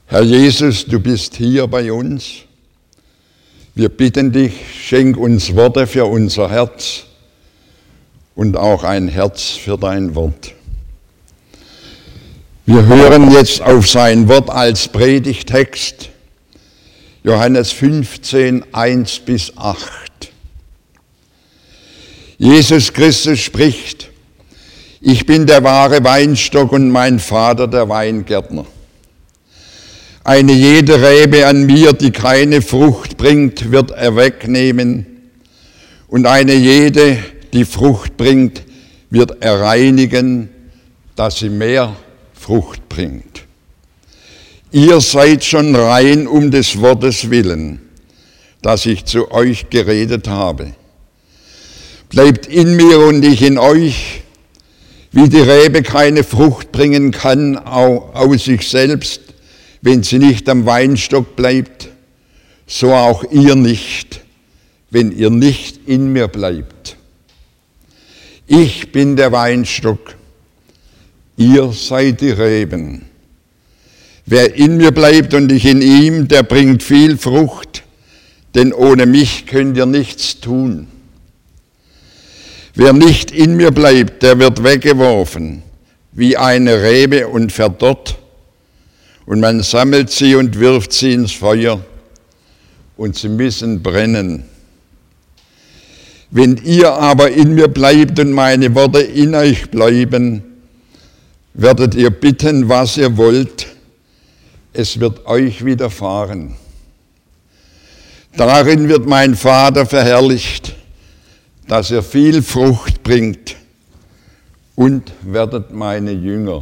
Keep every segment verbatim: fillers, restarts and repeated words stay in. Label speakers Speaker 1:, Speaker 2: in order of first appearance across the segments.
Speaker 1: Herr Jesus, du bist hier bei uns. Wir bitten dich, schenk uns Worte für unser Herz und auch ein Herz für dein Wort. Wir hören jetzt auf sein Wort als Predigttext, Johannes fünfzehn, eins bis acht. Jesus Christus spricht: Ich bin der wahre Weinstock und mein Vater der Weingärtner. Eine jede Rebe an mir, die keine Frucht bringt, wird er wegnehmen, und eine jede, die Frucht bringt, wird er reinigen, dass sie mehr Frucht bringt. Ihr seid schon rein um des Wortes willen, das ich zu euch geredet habe. Bleibt in mir und ich in euch, wie die Rebe keine Frucht bringen kann aus sich selbst, wenn sie nicht am Weinstock bleibt, so auch ihr nicht, wenn ihr nicht in mir bleibt. Ich bin der Weinstock, ihr seid die Reben. Wer in mir bleibt und ich in ihm, der bringt viel Frucht, denn ohne mich könnt ihr nichts tun. Wer nicht in mir bleibt, der wird weggeworfen, wie eine Rebe und verdorrt, und man sammelt sie und wirft sie ins Feuer, und sie müssen brennen. Wenn ihr aber in mir bleibt und meine Worte in euch bleiben, werdet ihr bitten, was ihr wollt, es wird euch widerfahren. Darin wird mein Vater verherrlicht, dass ihr viel Frucht bringt, und werdet meine Jünger.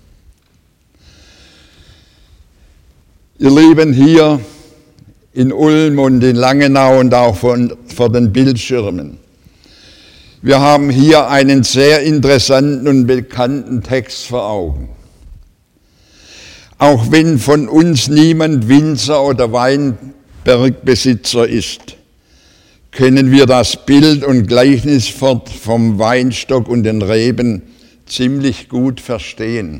Speaker 1: Ihr Lieben, hier in Ulm und in Langenau und auch von, vor den Bildschirmen, wir haben hier einen sehr interessanten und bekannten Text vor Augen. Auch wenn von uns niemand Winzer oder Weinbergbesitzer ist, können wir das Bild und Gleichnis vom Weinstock und den Reben ziemlich gut verstehen.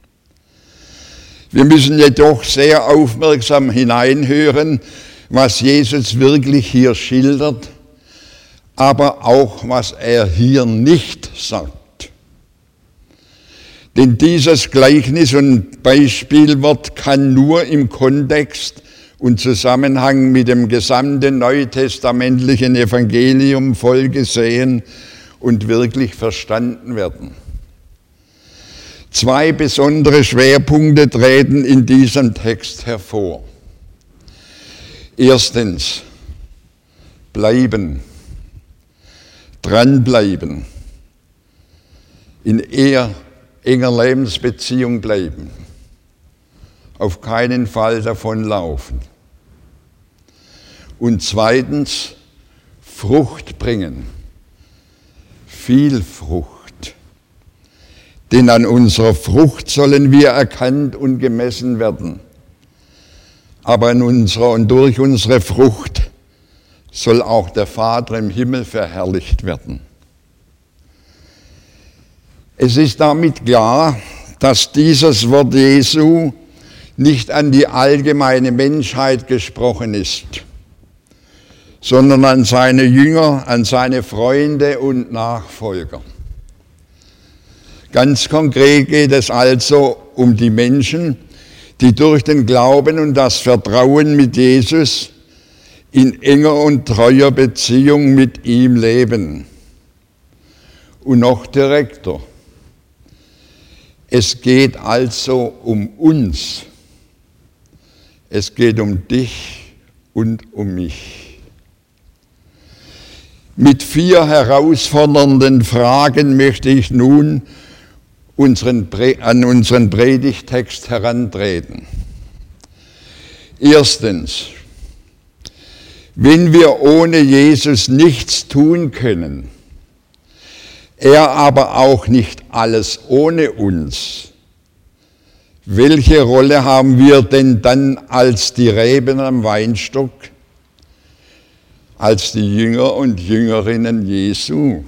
Speaker 1: Wir müssen jedoch sehr aufmerksam hineinhören, was Jesus wirklich hier schildert, aber auch, was er hier nicht sagt. Denn dieses Gleichnis und Beispielwort kann nur im Kontext und Zusammenhang mit dem gesamten neutestamentlichen Evangelium voll gesehen und wirklich verstanden werden. Zwei besondere Schwerpunkte treten in diesem Text hervor. Erstens, bleiben, dranbleiben, in eher enger Lebensbeziehung bleiben, auf keinen Fall davonlaufen. Und zweitens, Frucht bringen, viel Frucht. Denn an unserer Frucht sollen wir erkannt und gemessen werden. Aber an unserer und durch unsere Frucht soll auch der Vater im Himmel verherrlicht werden. Es ist damit klar, dass dieses Wort Jesu nicht an die allgemeine Menschheit gesprochen ist, sondern an seine Jünger, an seine Freunde und Nachfolger. Ganz konkret geht es also um die Menschen, die durch den Glauben und das Vertrauen mit Jesus in enger und treuer Beziehung mit ihm leben. Und noch direkter. Es geht also um uns. Es geht um dich und um mich. Mit vier herausfordernden Fragen möchte ich nun Unseren, an unseren Predigtext herantreten. Erstens, wenn wir ohne Jesus nichts tun können, er aber auch nicht alles ohne uns, welche Rolle haben wir denn dann als die Reben am Weinstock, als die Jünger und Jüngerinnen Jesu?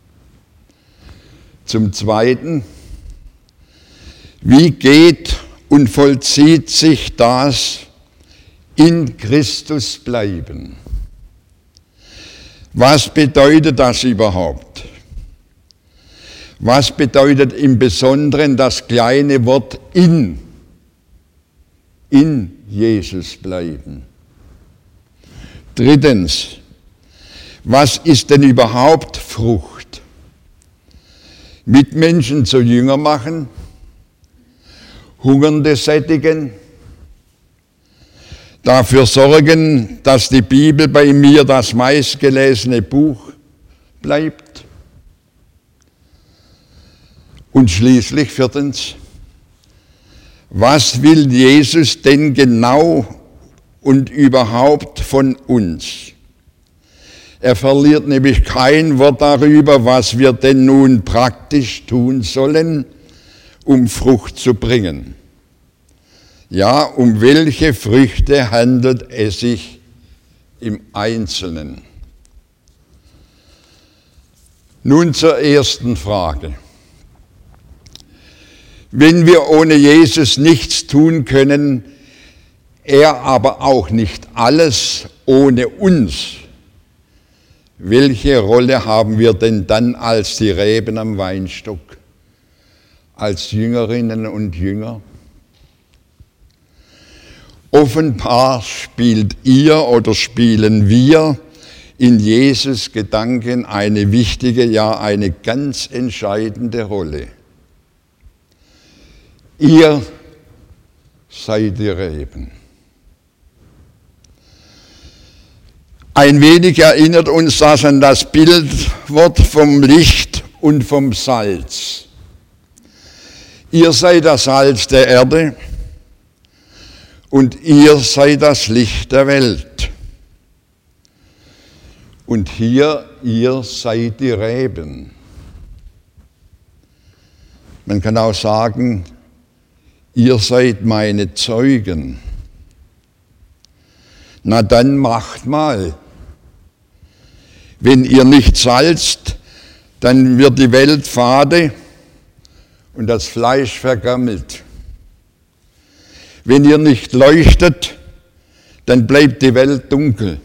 Speaker 1: Zum Zweiten, wie geht und vollzieht sich das in Christus bleiben. Was bedeutet das überhaupt? Was bedeutet im Besonderen das kleine Wort in? In Jesus bleiben. Drittens, was ist denn überhaupt Frucht? Mitmenschen zu Jünger machen, Hungernde sättigen, dafür sorgen, dass die Bibel bei mir das meistgelesene Buch bleibt. Und schließlich viertens, was will Jesus denn genau und überhaupt von uns? Er verliert nämlich kein Wort darüber, was wir denn nun praktisch tun sollen, um Frucht zu bringen. Ja, um welche Früchte handelt es sich im Einzelnen? Nun zur ersten Frage. Wenn wir ohne Jesus nichts tun können, er aber auch nicht alles ohne uns, welche Rolle haben wir denn dann als die Reben am Weinstock, als Jüngerinnen und Jünger? Offenbar spielt ihr oder spielen wir in Jesus Gedanken eine wichtige, ja eine ganz entscheidende Rolle. Ihr seid die Reben. Ein wenig erinnert uns das an das Bildwort vom Licht und vom Salz. Ihr seid das Salz der Erde und ihr seid das Licht der Welt. Und hier, ihr seid die Reben. Man kann auch sagen, ihr seid meine Zeugen. Na dann macht mal. Wenn ihr nicht salzt, dann wird die Welt fade und das Fleisch vergammelt. Wenn ihr nicht leuchtet, dann bleibt die Welt dunkel.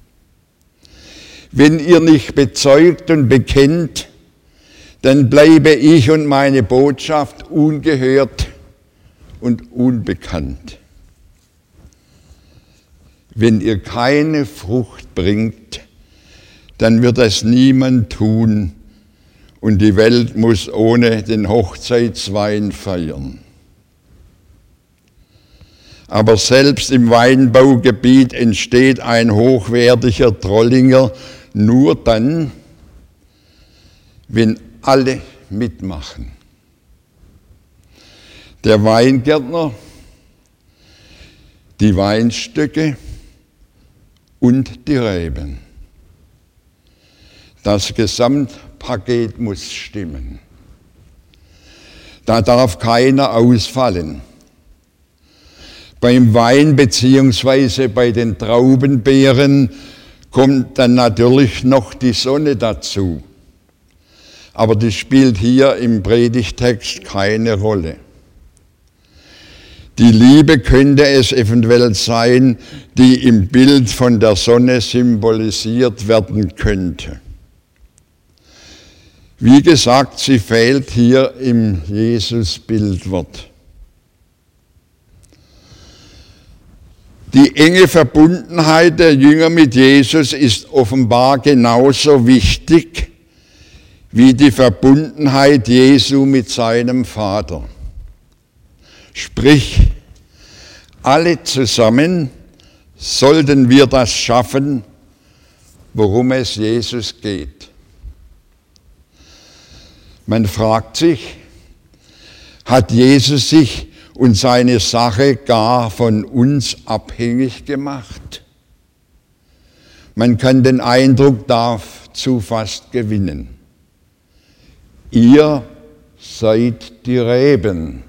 Speaker 1: Wenn ihr nicht bezeugt und bekennt, dann bleibe ich und meine Botschaft ungehört und unbekannt. Wenn ihr keine Frucht bringt, dann wird es niemand tun und die Welt muss ohne den Hochzeitswein feiern. Aber selbst im Weinbaugebiet entsteht ein hochwertiger Trollinger nur dann, wenn alle mitmachen. Der Weingärtner, die Weinstöcke und die Reben. Das Gesamtpaket muss stimmen. Da darf keiner ausfallen. Beim Wein bzw. bei den Traubenbeeren kommt dann natürlich noch die Sonne dazu. Aber das spielt hier im Predigtext keine Rolle. Die Liebe könnte es eventuell sein, die im Bild von der Sonne symbolisiert werden könnte. Wie gesagt, sie fehlt hier im Jesus-Bildwort. Die enge Verbundenheit der Jünger mit Jesus ist offenbar genauso wichtig wie die Verbundenheit Jesu mit seinem Vater. Sprich, alle zusammen sollten wir das schaffen, worum es Jesus geht. Man fragt sich, hat Jesus sich und seine Sache gar von uns abhängig gemacht? Man kann den Eindruck dazu fast gewinnen. Ihr seid die Reben.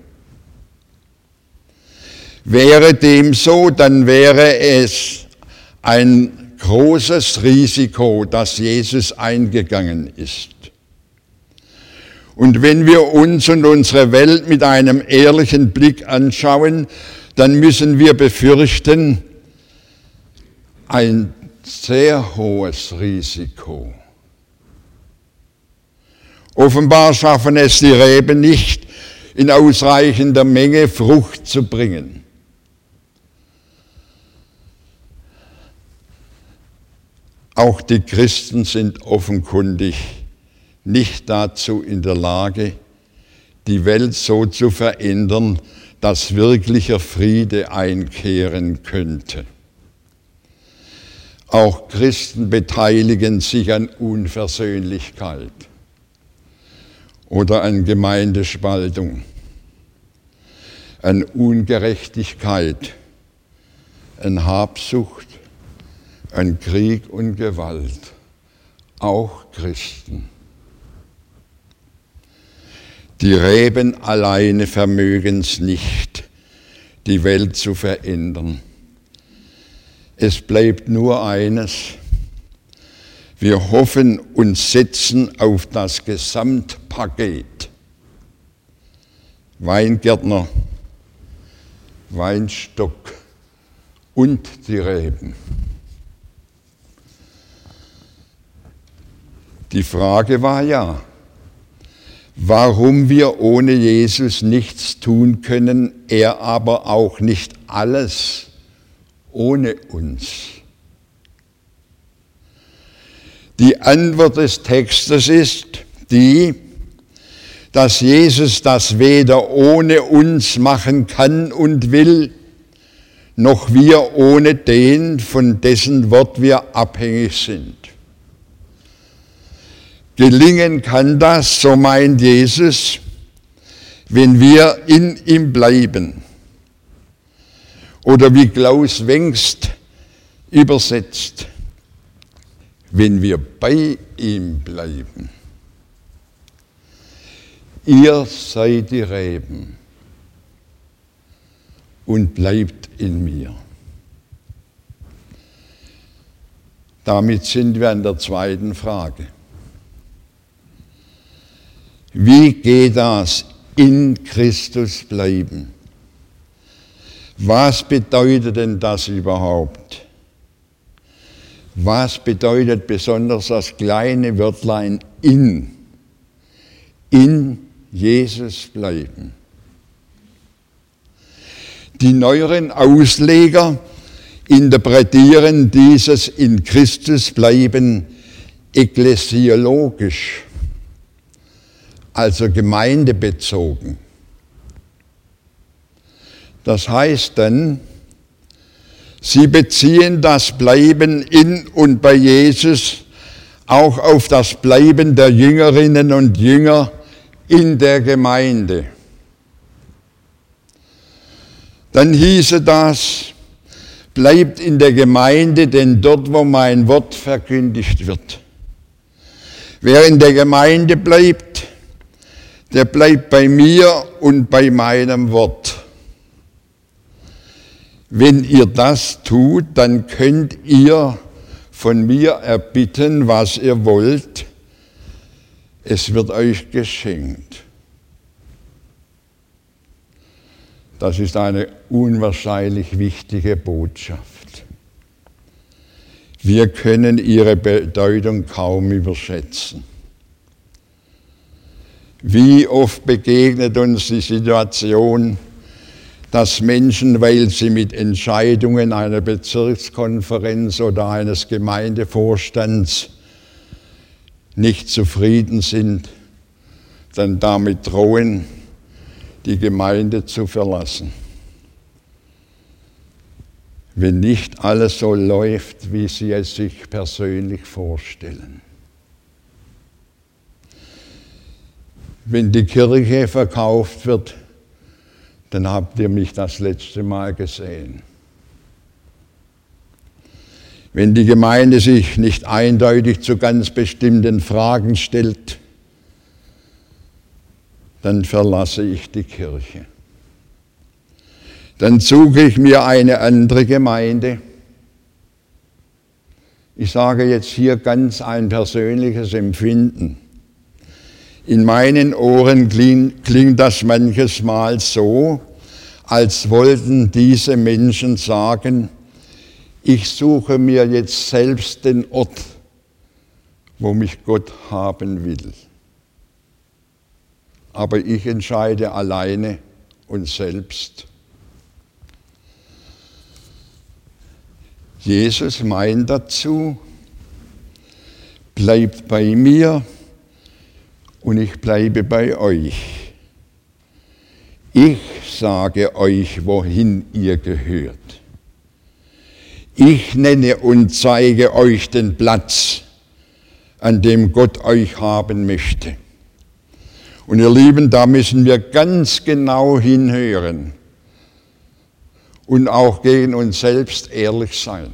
Speaker 1: Wäre dem so, dann wäre es ein großes Risiko, das Jesus eingegangen ist. Und wenn wir uns und unsere Welt mit einem ehrlichen Blick anschauen, dann müssen wir befürchten, ein sehr hohes Risiko. Offenbar schaffen es die Reben nicht, in ausreichender Menge Frucht zu bringen. Auch die Christen sind offenkundig nicht dazu in der Lage, die Welt so zu verändern, dass wirklicher Friede einkehren könnte. Auch Christen beteiligen sich an Unversöhnlichkeit oder an Gemeindespaltung, an Ungerechtigkeit, an Habsucht, an Krieg und Gewalt. Auch Christen. Die Reben alleine vermögen es nicht, die Welt zu verändern. Es bleibt nur eines: Wir hoffen und setzen auf das Gesamtpaket. Weingärtner, Weinstock und die Reben. Die Frage war ja, warum wir ohne Jesus nichts tun können, er aber auch nicht alles ohne uns. Die Antwort des Textes ist die, dass Jesus das weder ohne uns machen kann und will, noch wir ohne den, von dessen Wort wir abhängig sind. Gelingen kann das, so meint Jesus, wenn wir in ihm bleiben. Oder wie Klaus Wengst übersetzt, wenn wir bei ihm bleiben. Ihr seid die Reben und bleibt in mir. Damit sind wir an der zweiten Frage. Wie geht das in Christus bleiben? Was bedeutet denn das überhaupt? Was bedeutet besonders das kleine Wörtlein in? In Jesus bleiben. Die neueren Ausleger interpretieren dieses in Christus bleiben ekklesiologisch, also gemeindebezogen. Das heißt dann, sie beziehen das Bleiben in und bei Jesus auch auf das Bleiben der Jüngerinnen und Jünger in der Gemeinde. Dann hieße das, bleibt in der Gemeinde, denn dort, wo mein Wort verkündigt wird. Wer in der Gemeinde bleibt, der bleibt bei mir und bei meinem Wort. Wenn ihr das tut, dann könnt ihr von mir erbitten, was ihr wollt. Es wird euch geschenkt. Das ist eine unwahrscheinlich wichtige Botschaft. Wir können ihre Bedeutung kaum überschätzen. Wie oft begegnet uns die Situation, dass Menschen, weil sie mit Entscheidungen einer Bezirkskonferenz oder eines Gemeindevorstands nicht zufrieden sind, dann damit drohen, die Gemeinde zu verlassen. Wenn nicht alles so läuft, wie sie es sich persönlich vorstellen. Wenn die Kirche verkauft wird, dann habt ihr mich das letzte Mal gesehen. Wenn die Gemeinde sich nicht eindeutig zu ganz bestimmten Fragen stellt, dann verlasse ich die Kirche. Dann suche ich mir eine andere Gemeinde. Ich sage jetzt hier ganz ein persönliches Empfinden. In meinen Ohren klingt, klingt das manches Mal so, als wollten diese Menschen sagen, ich suche mir jetzt selbst den Ort, wo mich Gott haben will. Aber ich entscheide alleine und selbst. Jesus meint dazu, bleibt bei mir und ich bleibe bei euch. Ich sage euch, wohin ihr gehört. Ich nenne und zeige euch den Platz, an dem Gott euch haben möchte. Und ihr Lieben, da müssen wir ganz genau hinhören und auch gegen uns selbst ehrlich sein.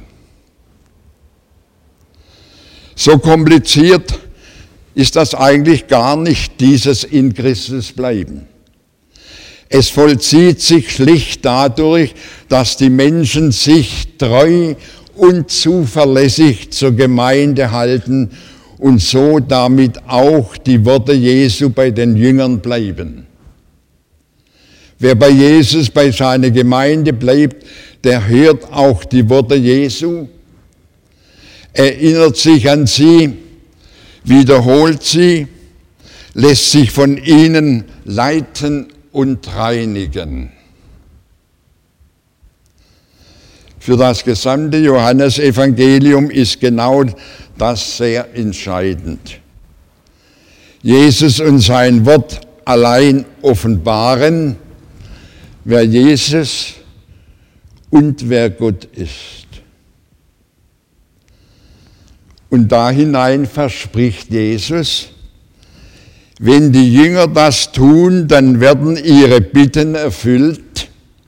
Speaker 1: So kompliziert ist das eigentlich gar nicht, dieses in Christus bleiben. Es vollzieht sich schlicht dadurch, dass die Menschen sich treu und zuverlässig zur Gemeinde halten und so damit auch die Worte Jesu bei den Jüngern bleiben. Wer bei Jesus, bei seiner Gemeinde bleibt, der hört auch die Worte Jesu, erinnert sich an sie, wiederholt sie, lässt sich von ihnen leiten und reinigen. Für das gesamte Johannesevangelium ist genau das sehr entscheidend. Jesus und sein Wort allein offenbaren, wer Jesus und wer Gott ist. Und da hinein verspricht Jesus, wenn die Jünger das tun, dann werden ihre Bitten erfüllt,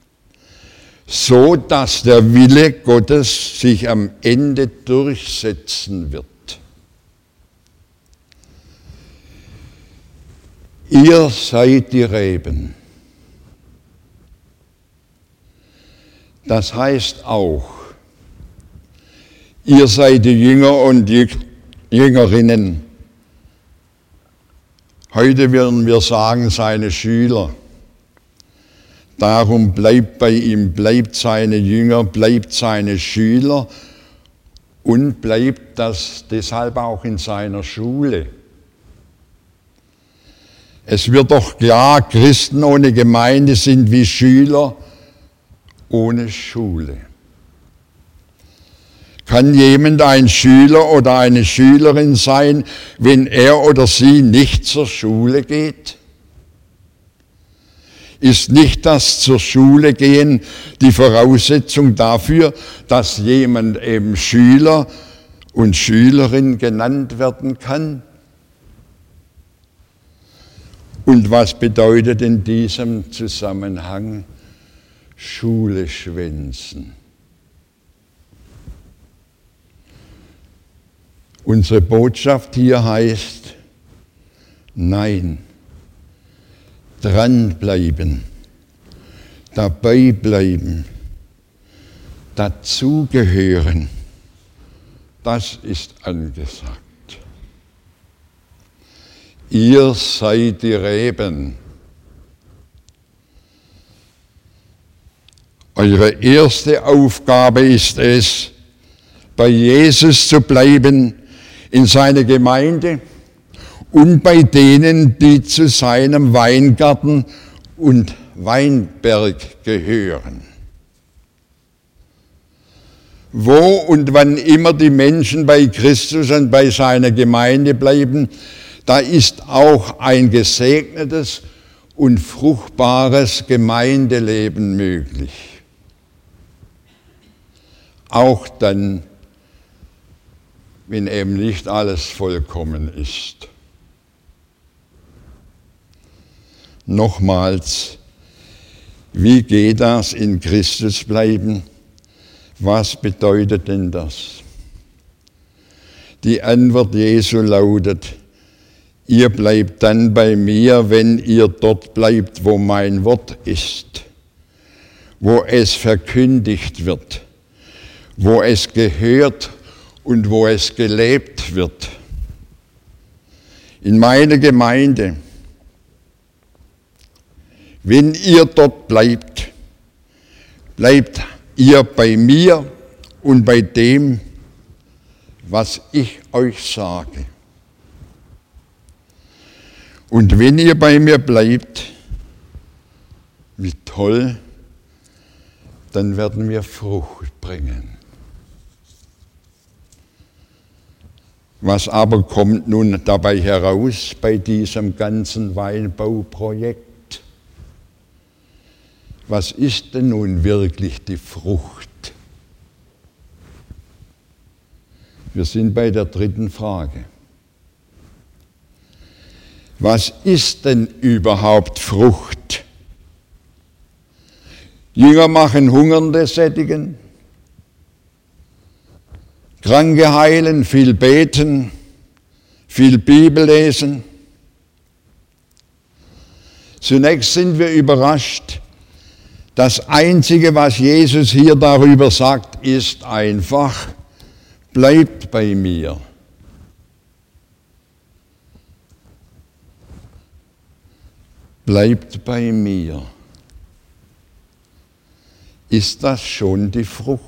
Speaker 1: so dass der Wille Gottes sich am Ende durchsetzen wird. Ihr seid die Reben. Das heißt auch, ihr seid die Jünger und die Jüngerinnen. Heute würden wir sagen, seine Schüler. Darum bleibt bei ihm, bleibt seine Jünger, bleibt seine Schüler und bleibt das deshalb auch in seiner Schule. Es wird doch klar, Christen ohne Gemeinde sind wie Schüler ohne Schule. Kann jemand ein Schüler oder eine Schülerin sein, wenn er oder sie nicht zur Schule geht? Ist nicht das zur Schule gehen die Voraussetzung dafür, dass jemand eben Schüler und Schülerin genannt werden kann? Und was bedeutet in diesem Zusammenhang Schule schwänzen? Unsere Botschaft hier heißt, nein, dranbleiben, dabei bleiben, dazugehören, das ist angesagt. Ihr seid die Reben. Eure erste Aufgabe ist es, bei Jesus zu bleiben, in seiner Gemeinde und bei denen, die zu seinem Weingarten und Weinberg gehören. Wo und wann immer die Menschen bei Christus und bei seiner Gemeinde bleiben, da ist auch ein gesegnetes und fruchtbares Gemeindeleben möglich. Auch dann, wenn eben nicht alles vollkommen ist. Nochmals, wie geht das in Christus bleiben? Was bedeutet denn das? Die Antwort Jesu lautet, ihr bleibt dann bei mir, wenn ihr dort bleibt, wo mein Wort ist, wo es verkündigt wird, wo es gehört und wo es gelebt wird. in meiner Gemeinde, wenn ihr dort bleibt, bleibt ihr bei mir und bei dem, was ich euch sage. Und wenn ihr bei mir bleibt, wie toll, dann werden wir Frucht bringen. Was aber kommt nun dabei heraus bei diesem ganzen Weinbauprojekt? Was ist denn nun wirklich die Frucht? Wir sind bei der dritten Frage. Was ist denn überhaupt Frucht? Jünger machen Hungernde sättigen, Kranke heilen, viel beten, viel Bibel lesen. Zunächst sind wir überrascht. Das Einzige, was Jesus hier darüber sagt, ist einfach: Bleibt bei mir. Bleibt bei mir. Ist das schon die Frucht?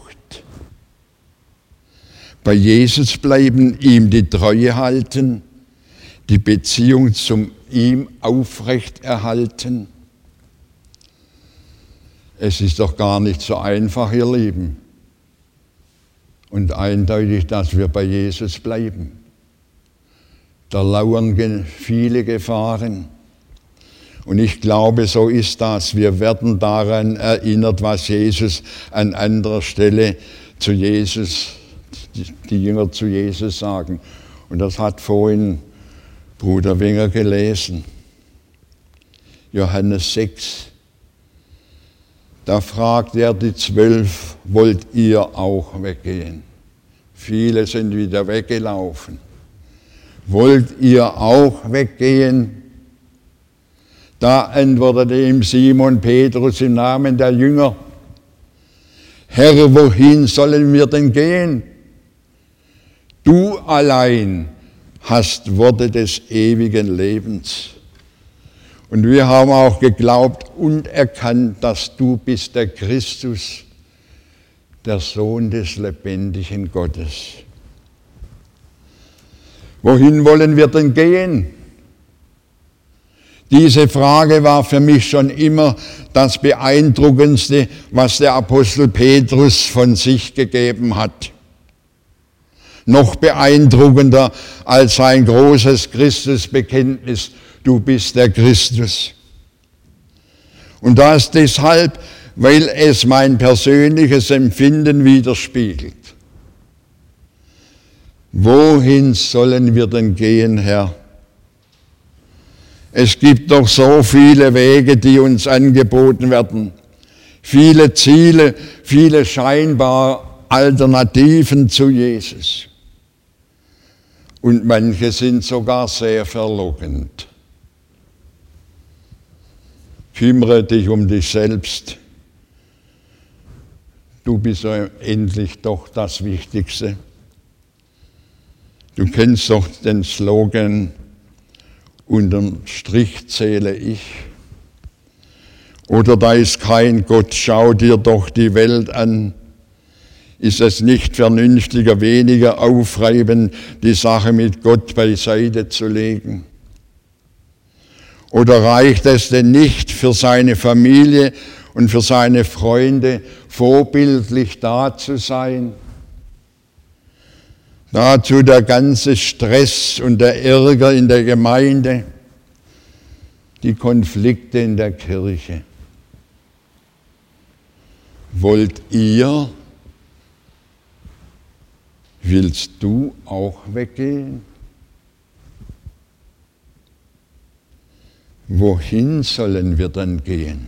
Speaker 1: Bei Jesus bleiben, ihm die Treue halten, die Beziehung zum ihm aufrechterhalten. Es ist doch gar nicht so einfach, ihr Lieben. Und eindeutig, dass wir bei Jesus bleiben. Da lauern viele Gefahren. Und ich glaube, so ist das. Wir werden daran erinnert, was Jesus an anderer Stelle zu Jesus, die Jünger zu Jesus sagen. Und das hat vorhin Bruder Wenger gelesen. Johannes sechs. Da fragt er die Zwölf: Wollt ihr auch weggehen? Viele sind wieder weggelaufen. Wollt ihr auch weggehen? Da antwortete ihm Simon Petrus im Namen der Jünger: Herr, wohin sollen wir denn gehen? Du allein hast Worte des ewigen Lebens. Und wir haben auch geglaubt und erkannt, dass du bist der Christus, der Sohn des lebendigen Gottes. Wohin wollen wir denn gehen? Diese Frage war für mich schon immer das Beeindruckendste, was der Apostel Petrus von sich gegeben hat. Noch beeindruckender als sein großes Christusbekenntnis: Du bist der Christus. Und das deshalb, weil es mein persönliches Empfinden widerspiegelt. Wohin sollen wir denn gehen, Herr? Es gibt doch so viele Wege, die uns angeboten werden. Viele Ziele, viele scheinbar Alternativen zu Jesus. Und manche sind sogar sehr verlockend. Kümmere dich um dich selbst. Du bist endlich doch das Wichtigste. Du kennst doch den Slogan: Unterm Strich zähle ich. Oder da ist kein Gott, schau dir doch die Welt an. Ist es nicht vernünftiger, weniger aufreibend, die Sache mit Gott beiseite zu legen? Oder reicht es denn nicht, für seine Familie und für seine Freunde vorbildlich da zu sein? Dazu der ganze Stress und der Ärger in der Gemeinde, die Konflikte in der Kirche. Wollt ihr, willst du auch weggehen? Wohin sollen wir dann gehen?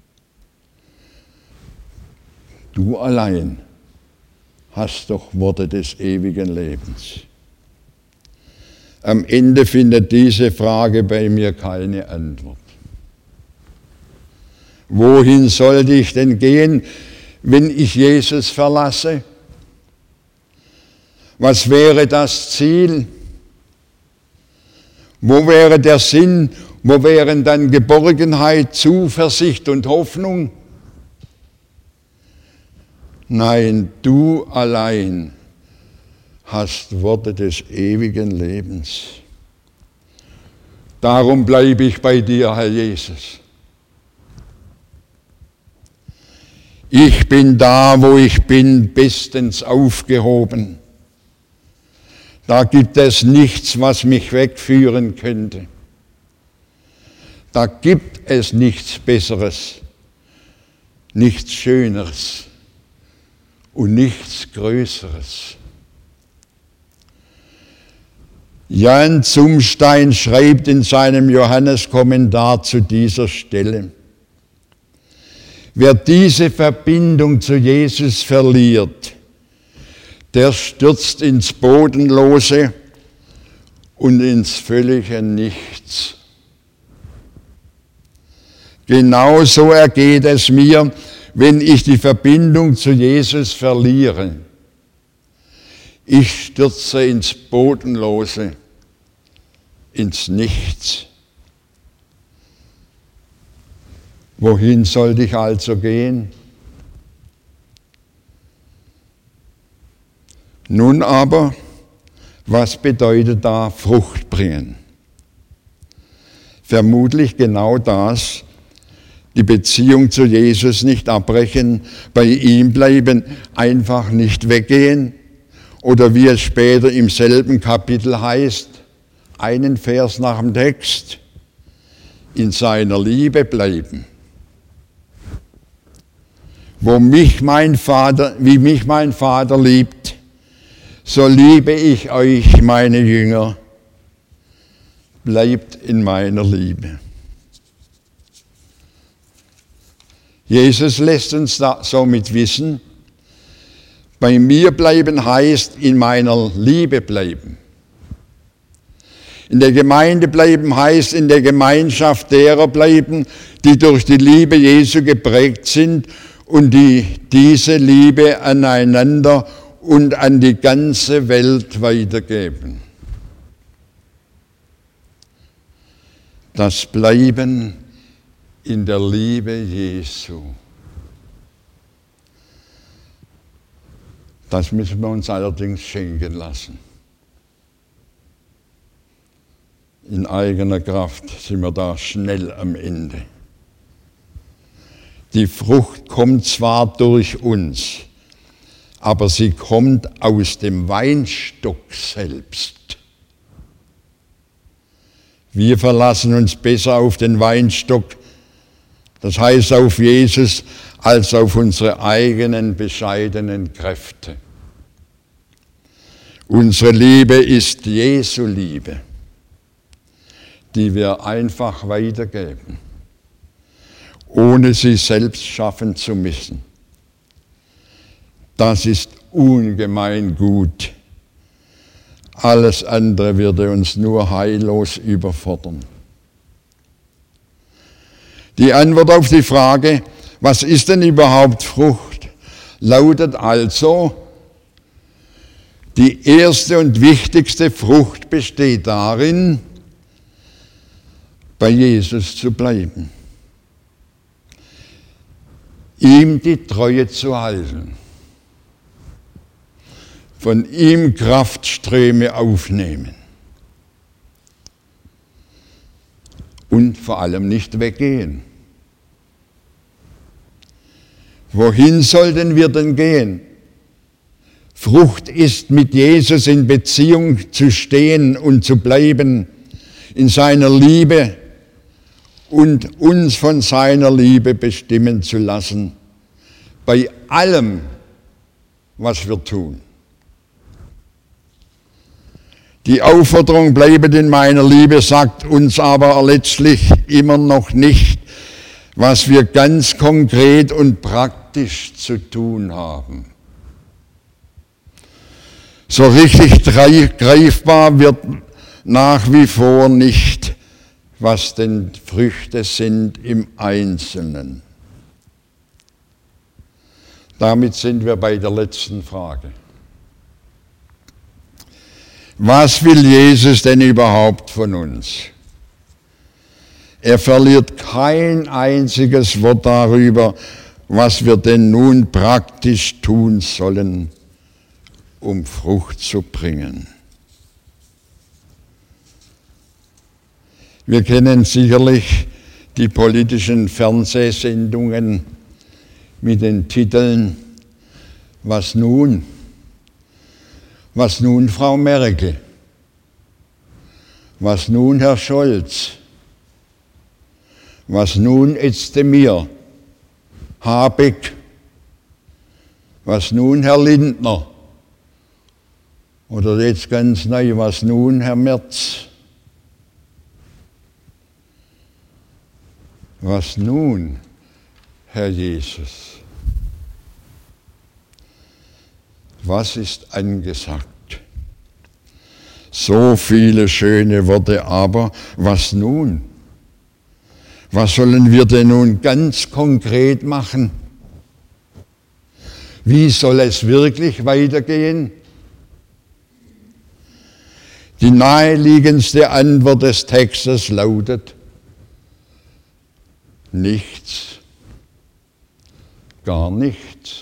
Speaker 1: Du allein hast doch Worte des ewigen Lebens. Am Ende findet diese Frage bei mir keine Antwort. Wohin sollte ich denn gehen, wenn ich Jesus verlasse? Was wäre das Ziel? Wo wäre der Sinn? Wo wären dann Geborgenheit, Zuversicht und Hoffnung? Nein, du allein hast Worte des ewigen Lebens. Darum bleibe ich bei dir, Herr Jesus. Ich bin da, wo ich bin, bestens aufgehoben. Da gibt es nichts, was mich wegführen könnte. Da gibt es nichts Besseres, nichts Schöneres und nichts Größeres. Jan Zumstein schreibt in seinem Johannes-Kommentar zu dieser Stelle: Wer diese Verbindung zu Jesus verliert, der stürzt ins Bodenlose und ins völlige Nichts. Genauso ergeht es mir, wenn ich die Verbindung zu Jesus verliere. Ich stürze ins Bodenlose, ins Nichts. Wohin sollte ich also gehen? Nun aber, was bedeutet da Frucht bringen? Vermutlich genau das: die Beziehung zu Jesus nicht abbrechen, bei ihm bleiben, einfach nicht weggehen. Oder wie es später im selben Kapitel heißt, einen Vers nach dem Text, in seiner Liebe bleiben. Wo mich mein Vater, wie mich mein Vater liebt, so liebe ich euch, meine Jünger. Bleibt in meiner Liebe. Jesus lässt uns da somit wissen, bei mir bleiben heißt in meiner Liebe bleiben. In der Gemeinde bleiben heißt in der Gemeinschaft derer bleiben, die durch die Liebe Jesu geprägt sind und die diese Liebe aneinander und an die ganze Welt weitergeben. Das Bleiben in der Liebe Jesu. Das müssen wir uns allerdings schenken lassen. In eigener Kraft sind wir da schnell am Ende. Die Frucht kommt zwar durch uns, aber sie kommt aus dem Weinstock selbst. Wir verlassen uns besser auf den Weinstock, das heißt auf Jesus, als auf unsere eigenen bescheidenen Kräfte. Unsere Liebe ist Jesu Liebe, die wir einfach weitergeben, ohne sie selbst schaffen zu müssen. Das ist ungemein gut. Alles andere würde uns nur heillos überfordern. Die Antwort auf die Frage, was ist denn überhaupt Frucht, lautet also, die erste und wichtigste Frucht besteht darin, bei Jesus zu bleiben, ihm die Treue zu halten, von ihm Kraftströme aufnehmen und vor allem nicht weggehen. Wohin sollten wir denn gehen? Frucht ist, mit Jesus in Beziehung zu stehen und zu bleiben, in seiner Liebe und uns von seiner Liebe bestimmen zu lassen, bei allem, was wir tun. Die Aufforderung, bleibet in meiner Liebe, sagt uns aber letztlich immer noch nicht, was wir ganz konkret und praktisch zu tun haben. So richtig greifbar wird nach wie vor nicht, was denn Früchte sind im Einzelnen. Damit sind wir bei der letzten Frage. Was will Jesus denn überhaupt von uns? Er verliert kein einziges Wort darüber, was wir denn nun praktisch tun sollen, um Frucht zu bringen. Wir kennen sicherlich die politischen Fernsehsendungen mit den Titeln Was nun? Was nun, Frau Merkel? Was nun, Herr Scholz? Was nun, Özdemir? Habeck? Was nun, Herr Lindner? Oder jetzt ganz neu, was nun, Herr Merz? Was nun, Herr Jesus? Was ist angesagt? So viele schöne Worte, aber was nun? Was sollen wir denn nun ganz konkret machen? Wie soll es wirklich weitergehen? Die naheliegendste Antwort des Textes lautet: nichts, gar nichts.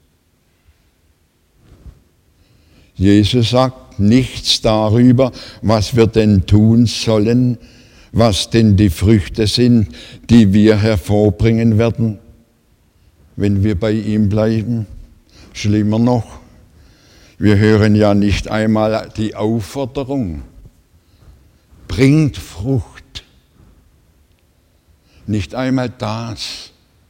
Speaker 1: Jesus sagt nichts darüber, was wir denn tun sollen, was denn die Früchte sind, die wir hervorbringen werden, wenn wir bei ihm bleiben. Schlimmer noch, wir hören ja nicht einmal die Aufforderung, bringt Frucht. Nicht einmal das.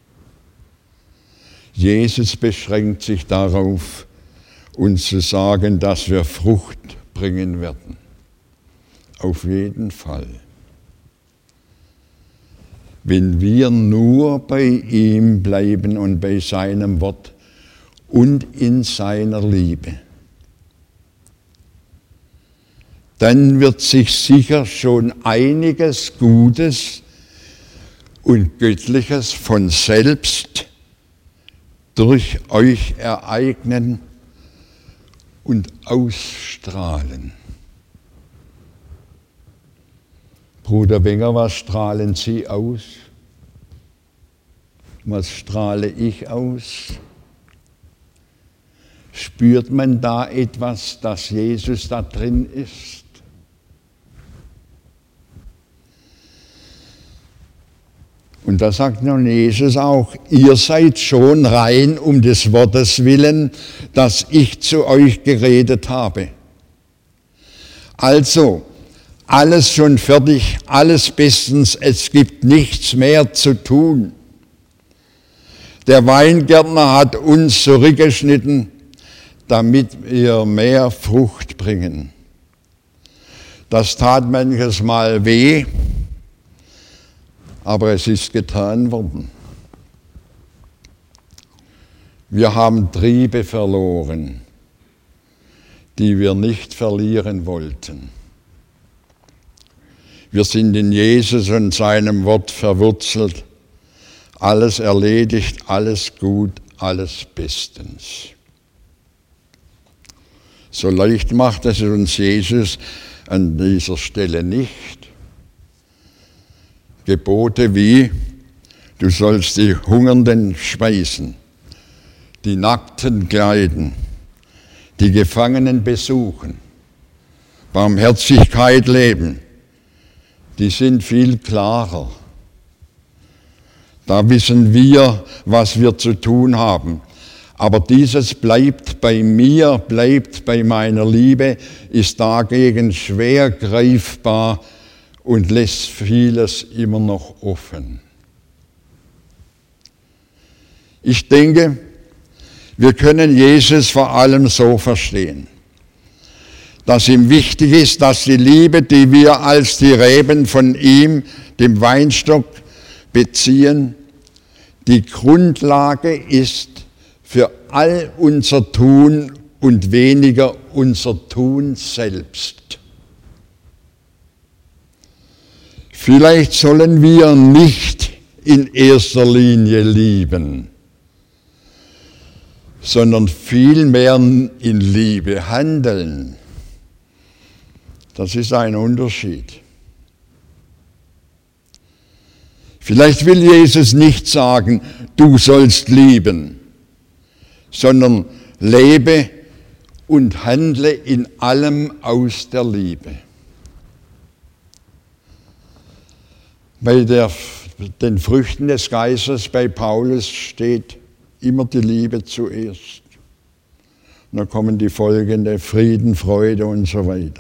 Speaker 1: Jesus beschränkt sich darauf, uns zu sagen, dass wir Frucht bringen werden. Auf jeden Fall. Wenn wir nur bei ihm bleiben und bei seinem Wort und in seiner Liebe, dann wird sich sicher schon einiges Gutes und Göttliches von selbst durch euch ereignen und ausstrahlen. Bruder Wenger, was strahlen Sie aus? Was strahle ich aus? Spürt man da etwas, dass Jesus da drin ist? Und da sagt nun Jesus auch, ihr seid schon rein um des Wortes willen, das ich zu euch geredet habe. Also, alles schon fertig, alles bestens, es gibt nichts mehr zu tun. Der Weingärtner hat uns zurückgeschnitten, damit wir mehr Frucht bringen. Das tat manches Mal weh, aber es ist getan worden. Wir haben Triebe verloren, die wir nicht verlieren wollten. Wir sind in Jesus und seinem Wort verwurzelt. Alles erledigt, alles gut, alles bestens. So leicht macht es uns Jesus an dieser Stelle nicht. Gebote wie, du sollst die Hungernden speisen, die Nackten kleiden, die Gefangenen besuchen, Barmherzigkeit leben, die sind viel klarer. Da wissen wir, was wir zu tun haben. Aber dieses bleibt bei mir, bleibt bei meiner Liebe, ist dagegen schwer greifbar und lässt vieles immer noch offen. Ich denke, wir können Jesus vor allem so verstehen, dass ihm wichtig ist, dass die Liebe, die wir als die Reben von ihm, dem Weinstock, beziehen, die Grundlage ist für all unser Tun und weniger unser Tun selbst. Vielleicht sollen wir nicht in erster Linie lieben, sondern vielmehr in Liebe handeln. Das ist ein Unterschied. Vielleicht will Jesus nicht sagen, du sollst lieben, sondern lebe und handle in allem aus der Liebe. Bei der, den Früchten des Geistes bei Paulus steht immer die Liebe zuerst. Und dann kommen die folgende Frieden, Freude und so weiter.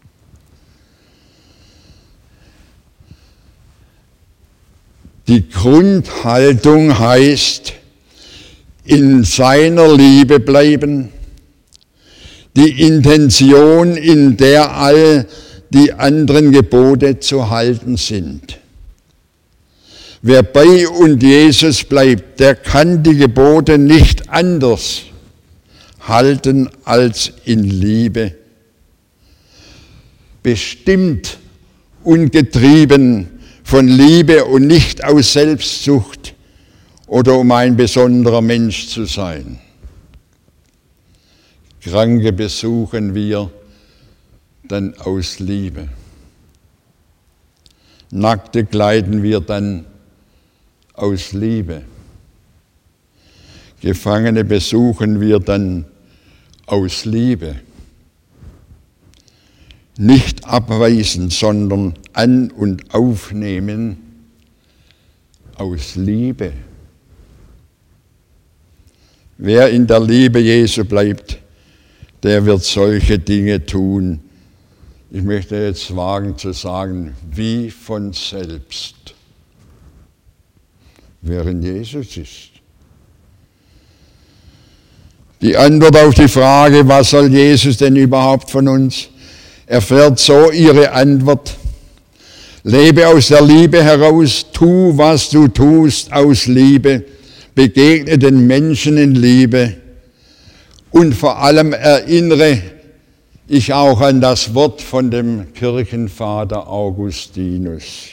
Speaker 1: Die Grundhaltung heißt, in seiner Liebe bleiben, die Intention, in der all die anderen Gebote zu halten sind. Wer bei und Jesus bleibt, der kann die Gebote nicht anders halten als in Liebe. Bestimmt und getrieben von Liebe und nicht aus Selbstsucht oder um ein besonderer Mensch zu sein. Kranke besuchen wir dann aus Liebe. Nackte kleiden wir dann aus Liebe. Gefangene besuchen wir dann aus Liebe. Nicht abweisen, sondern an- und aufnehmen aus Liebe. Wer in der Liebe Jesu bleibt, der wird solche Dinge tun. Ich möchte jetzt wagen zu sagen, wie von selbst. Wer in Jesus ist. Die Antwort auf die Frage, was soll Jesus denn überhaupt von uns, erfährt so ihre Antwort. Lebe aus der Liebe heraus, tu, was du tust, aus Liebe, begegne den Menschen in Liebe und vor allem erinnere ich auch an das Wort von dem Kirchenvater Augustinus.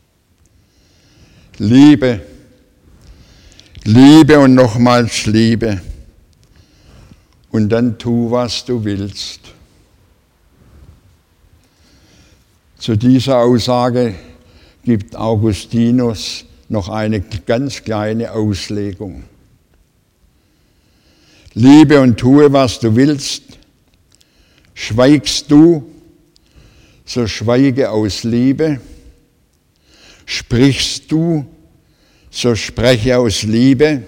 Speaker 1: Liebe, Liebe und nochmals Liebe und dann tu, was du willst. Zu dieser Aussage gibt Augustinus noch eine ganz kleine Auslegung. Liebe und tue, was du willst. Schweigst du, so schweige aus Liebe. Sprichst du, so spreche aus Liebe.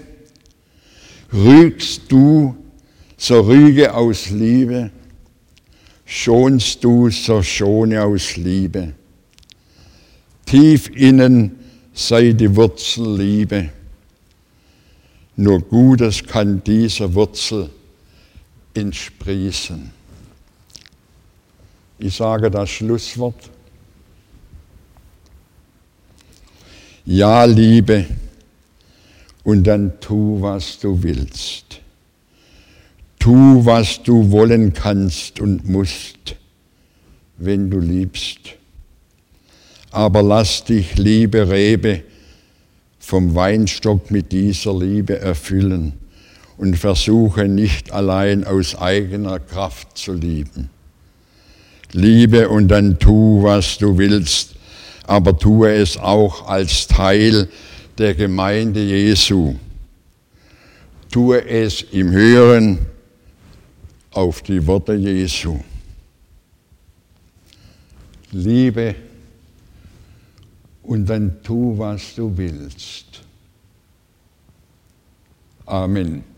Speaker 1: Rügst du, so rüge aus Liebe. Schonst du, so schone aus Liebe. Tief innen sei die Wurzel Liebe. Nur Gutes kann dieser Wurzel entsprießen. Ich sage das Schlusswort. Ja, Liebe, und dann tu, was du willst. Tu, was du wollen kannst und musst, wenn du liebst. Aber lass dich, liebe Rebe, vom Weinstock mit dieser Liebe erfüllen und versuche nicht allein aus eigener Kraft zu lieben. Liebe und dann tu, was du willst, aber tue es auch als Teil der Gemeinde Jesu. Tue es im Hören auf die Worte Jesu. Liebe und dann tu, was du willst. Amen.